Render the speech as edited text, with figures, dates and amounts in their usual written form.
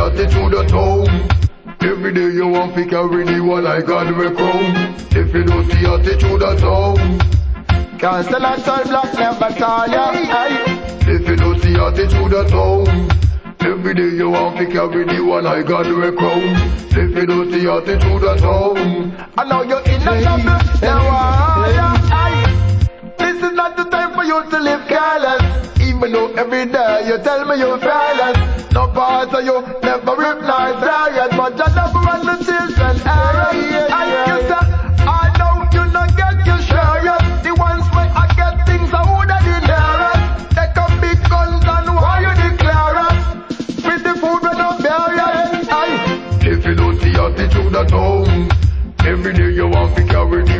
attitude at home. Every day you want to carry the one I got the crown. If you don't see attitude at home, can't sell a soul black never tire. if you don't see attitude at home, every day you want to carry the one I got the crown. If you don't see attitude at home, I know you're in a trouble, this is not the time for you to live careless. Even though every day you tell me you're fearless. No part of you never rip nor tear yet, but I never understand.